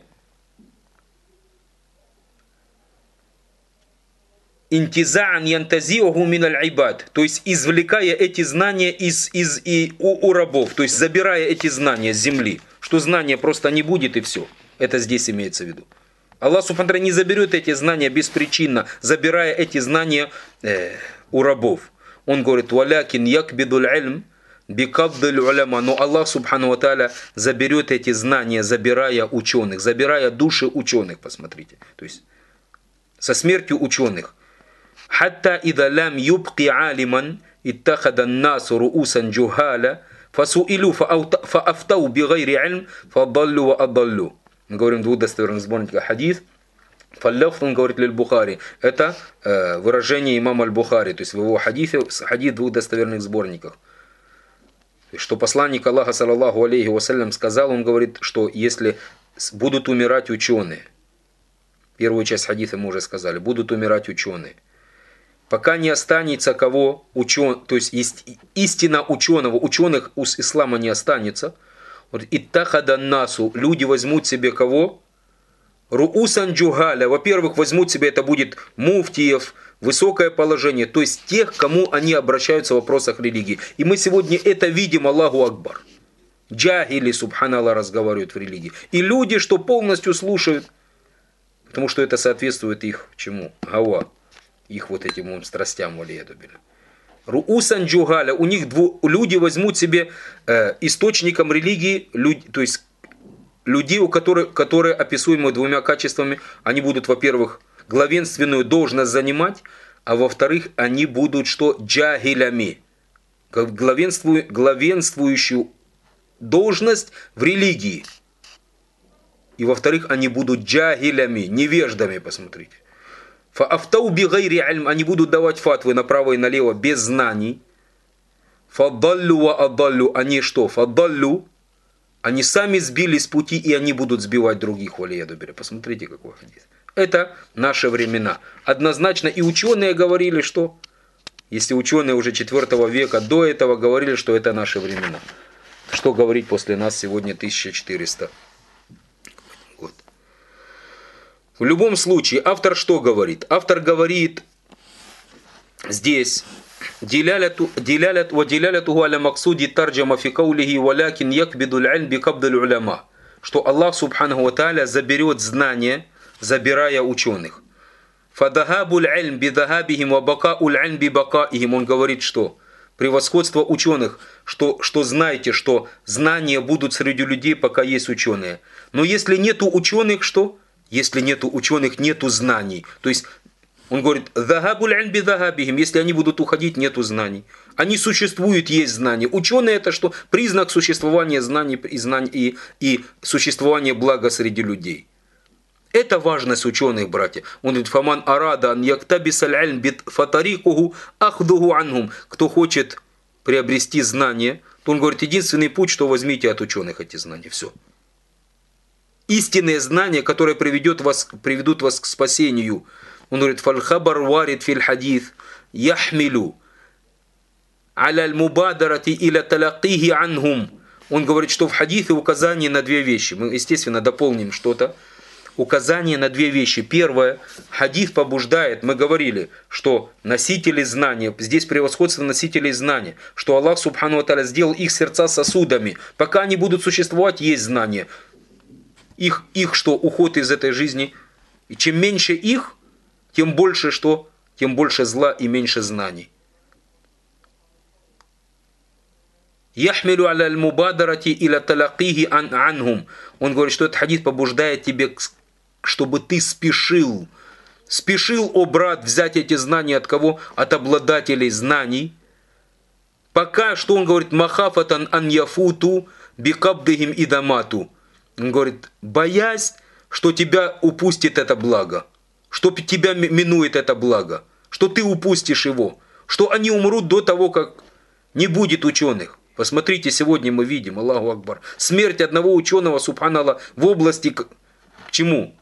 Speaker 1: интизаан янтазиуху мин аль-ибад, то есть, извлекая эти знания из, из, и, у, у рабов, то есть, забирая эти знания с земли, что знания просто не будет и все. Это здесь имеется в виду. Аллах, субхану ва тааля, не заберет эти знания беспричинно, забирая эти знания э, у рабов. Он говорит, валякин якбидуль ильм, бикабдуль уляма, но Аллах, субхану ва тааля, заберет эти знания, забирая ученых, забирая души ученых, посмотрите. То есть, со смертью ученых. Хатта ида лам юбки алиман, иттахадан насу руусан джухаля, фасуилю фаафтау бигайри ильм, фадаллю ва адаллю. Мы говорим в двух достоверных сборниках хадис. Фалляф, он говорит, лиль-Бухари. Это э, выражение имама аль-Бухари, то есть в его хадисе, хадис в двух достоверных сборниках. Что посланник Аллаха, саллаллаху алейхи вассалям, сказал, он говорит, что если будут умирать ученые, Первую часть хадиса мы уже сказали. Будут умирать ученые. Пока не останется кого учен, то есть, есть истина ученого, ученых у ислама не останется. Вот, иттахадан насу, люди возьмут себе кого? Руусан джугаля. Во-первых, возьмут себе, это будет муфтиев, высокое положение, то есть тех, к кому они обращаются в вопросах религии. И мы сегодня это видим, Аллаху Акбар. Джахили, субханаллах, разговаривают в религии. И люди, что полностью слушают, потому что это соответствует их чему? Гава. Их вот этим страстям, валиядубиля. Руусан джугаля. У них дву, люди возьмут себе э, источником религии, люд, то есть людей, у которых, которые описуемы двумя качествами. Они будут, во-первых, главенственную должность занимать, а во-вторых, они будут что? Джахилями. Главенствую, главенствующую должность в религии. И во-вторых, они будут джахилями, невеждами, посмотрите. Фаафтау бигайри альм, они будут давать фатвы направо и налево без знаний. Фадаллю ва адаллю, они что? Фадаллю, они сами сбились с пути, и они будут сбивать других, валиядубиля. Посмотрите, какой хадис. Это наши времена. Однозначно и ученые говорили, что, если ученые уже четвёртого века до этого говорили, что это наши времена. Что говорить после нас сегодня тысяча четыреста год. В любом случае, автор что говорит? Автор говорит здесь, диляляту ва диляляту аля максуди тарджама фи каулихи валякин якбидуль ильм би кабдуль уляма, что Аллах субханаху ва тааля заберет знания, забирая ученых. Фадахабуль ильм би дахабихим ва бакауль ильм би бакаихим. Он говорит, что превосходство ученых, что, что знаете, что знания будут среди людей, пока есть ученые. Но если нету ученых, что? Если нету ученых, нету знаний. То есть, он говорит, «Захабуль ильм би захабихим», если они будут уходить, нету знаний. Они существуют, есть знания. Ученые это что? Признак существования знаний и, знаний, и, и существования блага среди людей. Это важность ученых, братья. Он говорит, «Фаман арада ан яктабисаль ильм бит фатарикуху ахдуху анхум». Кто хочет приобрести знания, то он говорит, единственный путь, что возьмите от ученых эти знания. Все. Истинные знания, которые приведут вас, приведут вас к спасению. Он говорит, «Фальхабар варид фил хадис яхмилу аля аль-мубадарати иля талакихи анхум». Он говорит, что в хадисе указание на две вещи. Мы, естественно, дополним что-то. Указание на две вещи. Первое, хадис побуждает, мы говорили, что носители знания, здесь превосходство носителей знания, что Аллах субхану ва тааля сделал их сердца сосудами. Пока они будут существовать, есть знания. Их, их что, уход из этой жизни. И чем меньше их, тем больше что? Тем больше зла и меньше знаний. Яхмилу аля аль-мубадарати иля талакихи анхум. Он говорит, что этот хадис побуждает тебя, чтобы ты спешил. Спешил, о брат, взять эти знания от кого? От обладателей знаний. Пока, что он говорит, махафатан ан яфуту бикабдыхим идамату. Он говорит, боясь, что тебя упустит это благо. Что тебя минует это благо. Что ты упустишь его. Что они умрут до того, как не будет ученых. Посмотрите, сегодня мы видим, Аллаху Акбар, смерть одного ученого, субханаллах, в области к, к чему?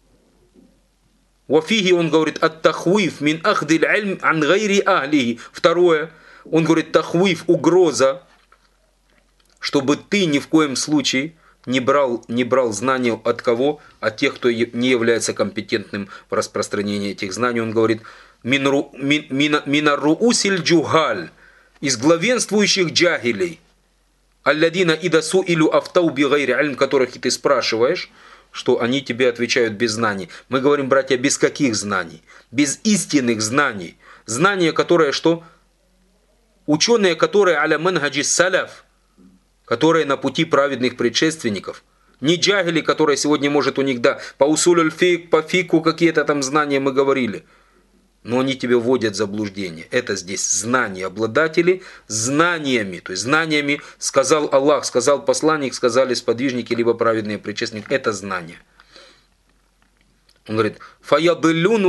Speaker 1: Вафиги, он говорит, ат-тахвиф мин ахдиль ильм ан гайри ахлихи. Второе, он говорит, тахвиф, угроза, чтобы ты ни в коем случае не брал, не брал знания от кого? От тех, кто не является компетентным в распространении этих знаний. Он говорит, минарруусиль джухаль, из главенствующих джахилей, алладина идасу илю афтау би гайри ильм, которых ты спрашиваешь, что они тебе отвечают без знаний. Мы говорим, братья, без каких знаний? Без истинных знаний. Знания, которые что? Ученые, которые аля манхаджи саляф, которые на пути праведных предшественников. Не джахили, которые сегодня, может, у них, да, по усулюль фик, по фику какие-то там знания мы говорили. Но они тебя вводят в заблуждение. Это здесь знания, обладатели знаниями. То есть знаниями сказал Аллах, сказал посланник, сказали сподвижники, либо праведные предшественники. Это знания. Он говорит, фаядылюн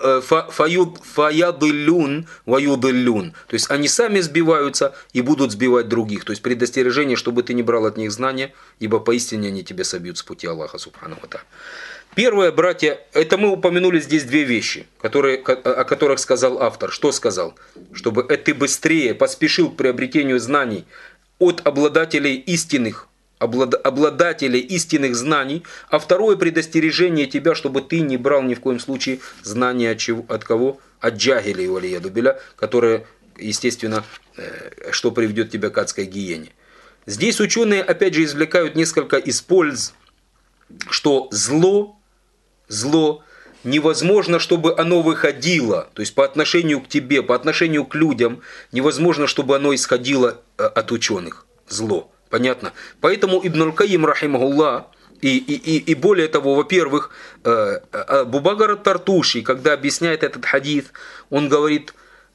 Speaker 1: ваюдылюн. То есть они сами сбиваются и будут сбивать других. То есть предостережение, чтобы ты не брал от них знания, ибо поистине они тебя собьют с пути Аллаха субхану ва тааля. Первое, братья, это мы упомянули здесь две вещи, которые, о которых сказал автор. Что сказал? Чтобы ты быстрее поспешил к приобретению знаний от обладателей истинных, обладателей истинных знаний. А второе предостережение тебя, чтобы ты не брал ни в коем случае знания от, чего, от кого? От джахилей, валияду билля, которые, естественно, что приведет тебя к адской гиене. Здесь ученые опять же извлекают несколько из польз, что зло, зло невозможно, чтобы оно выходило, то есть по отношению к тебе, по отношению к людям, невозможно, чтобы оно исходило от ученых. Зло. Понятно? Поэтому Ибн аль-Кайим, рахимахуллах, и, и, и более того, во-первых, Абу Бакр ат-Тартуши, когда объясняет этот хадис, он говорит,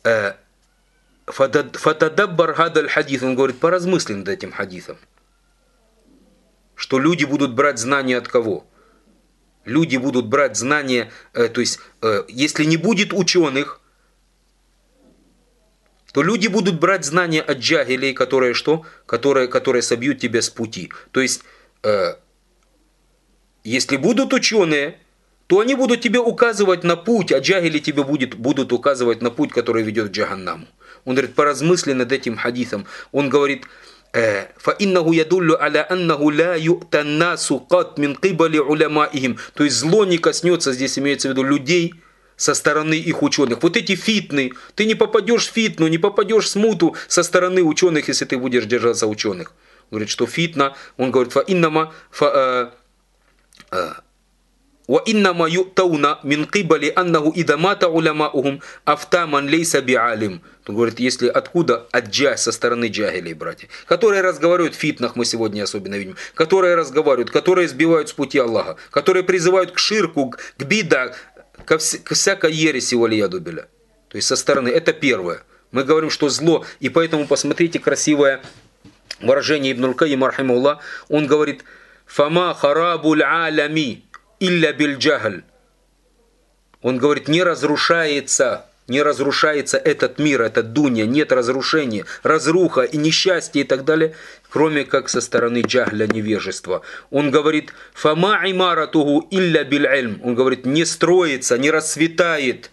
Speaker 1: «Фатадаббар хадаль хадис», он говорит, поразмысли над этим хадисом, что люди будут брать знания от кого? Люди будут брать знания, то есть, если не будет ученых, то люди будут брать знания от джахилей, которые что? Которые, которые собьют тебя с пути. То есть, э, если будут ученые, то они будут тебе указывать на путь, а джахили тебе будет, будут указывать на путь, который ведет к джаханнаму. Он говорит, поразмысли над этим хадисом. Он говорит, فَإِنَّهُ يَدُلُّ عَلَىٰ أَنَّهُ لَا يُؤْتَى النَّاسُ قَطْ مِنْ قِبَلِ عُلَمَائِهِمْ. То есть зло не коснется, здесь имеется в виду людей, со стороны их ученых. Вот эти фитны, ты не попадешь в фитну, не попадешь в смуту со стороны ученых, если ты будешь держаться ученых. Он говорит, что фитна, он говорит, фа-иннама ва-иннама ю'тауна мин кибали аннаху ида мата уламаухум афтаман лейса би'алим. Он говорит, если откуда? От джа, со стороны джахилей, братья. Которые разговаривают в фитнах, мы сегодня особенно видим. Которые разговаривают, которые сбивают с пути Аллаха. Которые призывают к ширку, к бида, ко всякой ереси, валияду билля. То есть со стороны, это первое. Мы говорим, что зло, и поэтому посмотрите красивое выражение Ибн аль-Кайим, рахимахуллах. Он говорит, «Фама харабуль алями илля биль-джахль». Он говорит, не разрушается, не разрушается этот мир, этот дунья, нет разрушения, разруха и несчастья и так далее, кроме как со стороны джахля, невежества. Он говорит, «Фама имаратуху илля биль-ильм». Он говорит, не строится, не расцветает,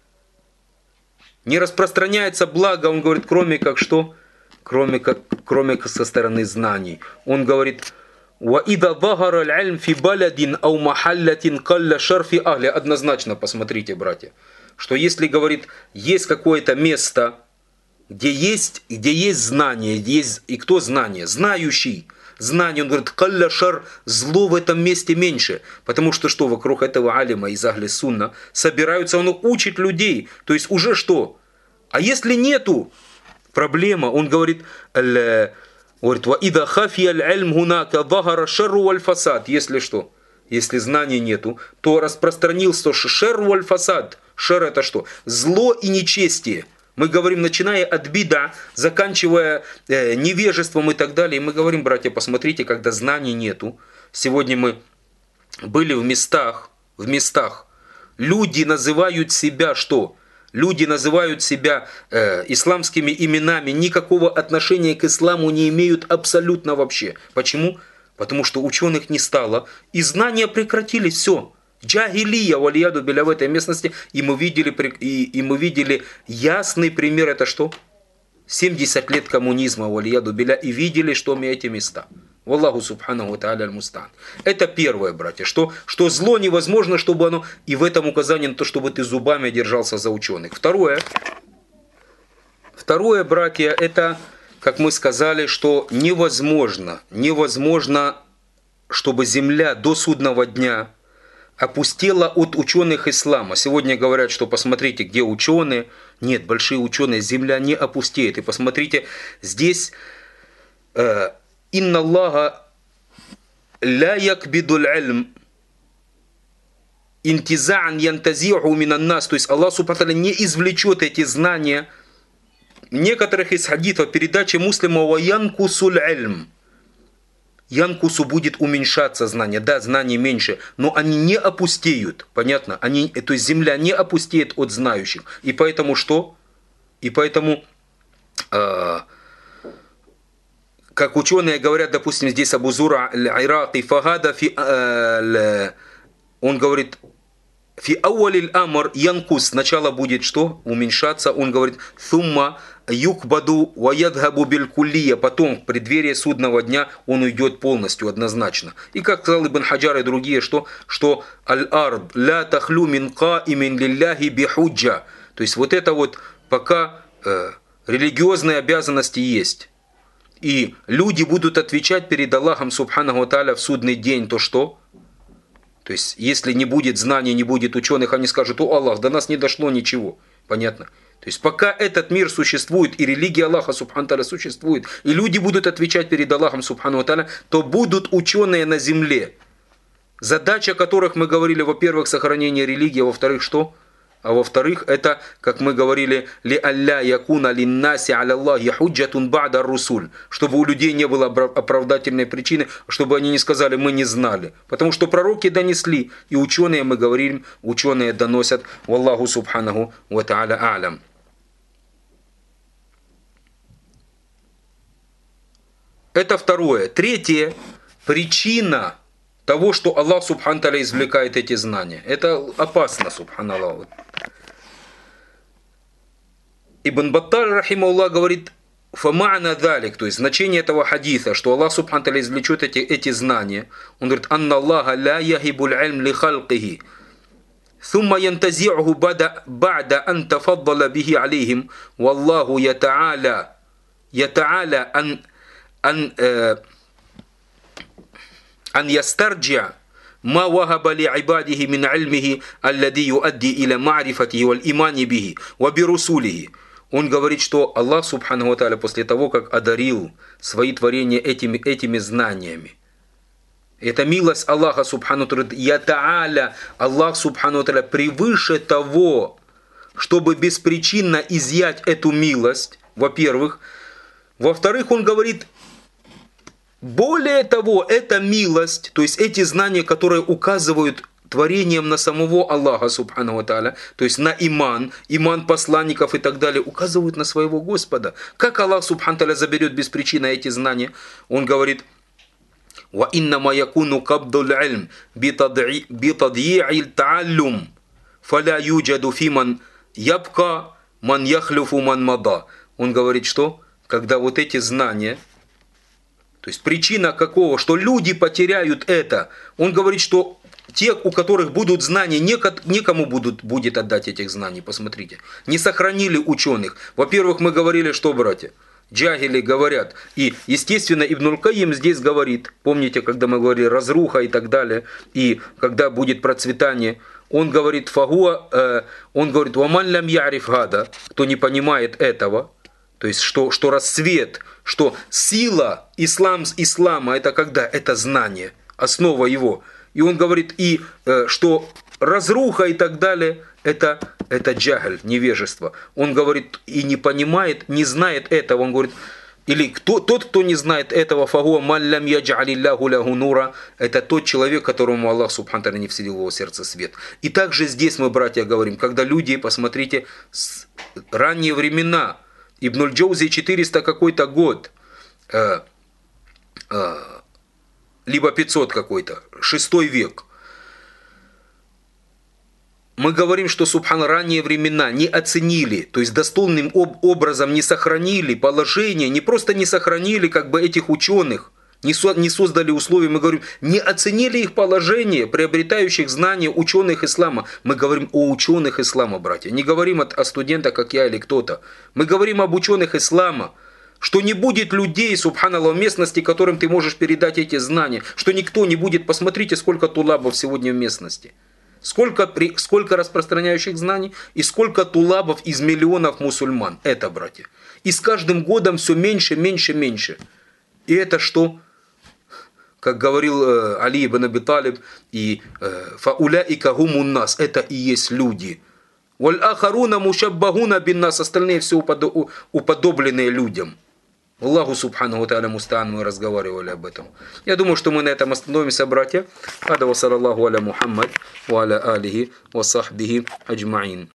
Speaker 1: не распространяется благо, он говорит, кроме как что? Кроме как, кроме как со стороны знаний. Он говорит, «Ваида захара аль-ильм фи баладин ау махаллатин калля шарфи ахли». Однозначно, посмотрите, братья, что если, говорит, есть какое-то место, где есть, где есть знание, где есть, и кто знание? Знающий. Знание, он говорит, калля шар, зло в этом месте меньше. Потому что что, вокруг этого алима из ахли сунна собираются, он учит людей. То есть уже что? А если нету, проблема, он говорит, говорит, «Ваида хафи аль-ильм хунака захара шарру валь-фасад». Если что? Если знаний нету, то распространился шерру валь-фасад. Шер это что? Зло и нечестие. Мы говорим, начиная от бида, заканчивая э, невежеством и так далее. И мы говорим, братья, посмотрите, когда знаний нету. Сегодня мы были в местах, в местах. Люди называют себя что? Люди называют себя э, исламскими именами, никакого отношения к исламу не имеют абсолютно вообще. Почему? Потому что ученых не стало, и знания прекратились, все. Джахилия, валияду билля, в этой местности, и мы видели, и, и мы видели ясный пример, это что? семьдесят лет коммунизма, валияду билля, и видели, что мы эти места. Валлаху субханаху ва тааля аль-мустаан. Это первое, братья, что, что зло невозможно, чтобы оно, и в этом указание на то, чтобы ты зубами держался за ученых. Второе, второе, братья, это, как мы сказали, что невозможно, невозможно, чтобы земля до судного дня опустела от ученых ислама. Сегодня говорят, что посмотрите, где ученые. Нет, большие ученые, земля не опустеет. И посмотрите, здесь «Инна Аллаха ла якбидуль ильм интизаан янтазиху минан нас». То есть Аллах субхану не извлечет эти знания. Некоторых из хадитов передачи муслима «Ва янкусуль ильм». янкусу будет уменьшаться знание. Да, знание меньше, но они не опустеют. Понятно? Они, то есть земля не опустеет от знающих. И поэтому что? И поэтому, э, как ученые говорят, допустим, здесь Абу Зура аль-Ираки фагада фи, э, он говорит, фи ауалиль амр янкус, сначала будет что? Уменьшаться. Он говорит, сумма юкбаду ваядхабу билькулия, потом в преддверии судного дня он уйдет полностью, однозначно. И как сказал Ибн Хаджар и другие, что, что аль-ард ла тахлю мин каимин лилляхи бихуджа. То есть вот это вот пока э, религиозные обязанности есть. И люди будут отвечать перед Аллахом Субханаху ва Тааля в судный день, то что? То есть, если не будет знаний, не будет ученых, они скажут: о Аллах, до нас не дошло ничего. Понятно? То есть, пока этот мир существует, и религия Аллаха Субхану Тааля существует, и люди будут отвечать перед Аллахом Субхану Тааля, то будут ученые на земле, задача которых, мы говорили, во-первых, сохранение религии, а во-вторых, что? А во-вторых, это, как мы говорили, ли алля якуна линнаси аля Аллахи худжатун ба'да русуль, чтобы у людей не было оправдательной причины, чтобы они не сказали: мы не знали. Потому что пророки донесли, и ученые, мы говорим, ученые доносят. Валлаху субханаху ва та'аля а'лям. Это второе. Третье. Причина того, что Аллах Субхану Тааля извлекает эти знания. Это опасно, субханаллах. Ибн Батталь, рахимахуллах, говорит: фама'на залик, то есть значение этого хадиса, что Аллах Субхану Тааля извлечет эти, эти знания. Он говорит: анна Аллаха ла яхибуль ильм ли халкихи, ثم ينتزعه بعد أن تفضل به عليهم والله يتعالى يتعالى أن أن أن يسترجع ما وهب لعباده من علمه الذي يؤدي إلى معرفته والإيمان به وبرسوله. Он говорит, что Аллах Субхану ва Тааля после того, как одарил свои творения этими, этими знаниями, это милость Аллаха Субхану ва Тааля, я Тааля, Аллах Субхану ва Тааля превыше того, чтобы беспричинно изъять эту милость, во-первых. Во-вторых, он говорит: более того, эта милость, то есть эти знания, которые указывают творением на самого Аллаха Субхану ва Тааля, то есть на иман, иман посланников и так далее, указывают на своего Господа. Как Аллах Субхану ва Тааля заберет без причины эти знания? Он говорит: «Ва иннама якуну кабдул ильм битадьи'иль тааллум, фаля юджаду фиман ябка ман яхлюфу ман мада». Он говорит, что когда вот эти знания, то есть причина какого, что люди потеряют это, он говорит, что те, у которых будут знания, некому будут, будет отдать этих знаний. Посмотрите, не сохранили ученых. Во-первых, мы говорили, что, братья, джагили говорят, и, естественно, Ибн аль-Кайим здесь говорит, помните, когда мы говорили разруха и так далее, и когда будет процветание, он говорит, фагуа, э, он говорит, ваман лям яриф гада, кто не понимает этого, то есть, что, что расцвет, что сила ислам, ислама, это когда? Это знание, основа его. И он говорит, и э, что разруха и так далее, это, это джагль, невежество. Он говорит, и не понимает, не знает этого. Он говорит, или кто, тот, кто не знает этого, фагуа маллям яджалилляху лаху нура, это тот человек, которому Аллах Субхану Тааля не вселил в его сердце свет. И также здесь мы, братья, говорим, когда люди, посмотрите, с ранние времена, Ибн аль-Джаузи четыреста какой-то год, э, э, либо пятьсот какой-то, шестой век. Мы говорим, что, субхан, ранние времена не оценили, то есть достойным об образом не сохранили положение, не просто не сохранили как бы этих ученых, не, со не создали условия, мы говорим, не оценили их положение, приобретающих знания ученых ислама. Мы говорим о ученых ислама, братья, не говорим о, о студентах, как я или кто-то. Мы говорим об ученых ислама, что не будет людей, субханаллах, в местности, которым ты можешь передать эти знания, что никто не будет. Посмотрите, сколько тулабов сегодня в местности. Сколько, при, сколько распространяющих знаний и сколько тулабов из миллионов мусульман. Это, братья. И с каждым годом все меньше, меньше, меньше. И это что? Как говорил э, Али ибн Аби Талиб, и «Фауляика гумун нас» – это и есть люди. «Валь ахаруна мушаббахуна бин нас» – остальные все уподобленные людям. Аллаху субхану тааля мустаан, мы разговаривали об этом. Я думаю, что мы на этом остановимся, братья. Ада ва саллаллаху аля Мухаммад ва аля алихи ва сахбихи аджмаин.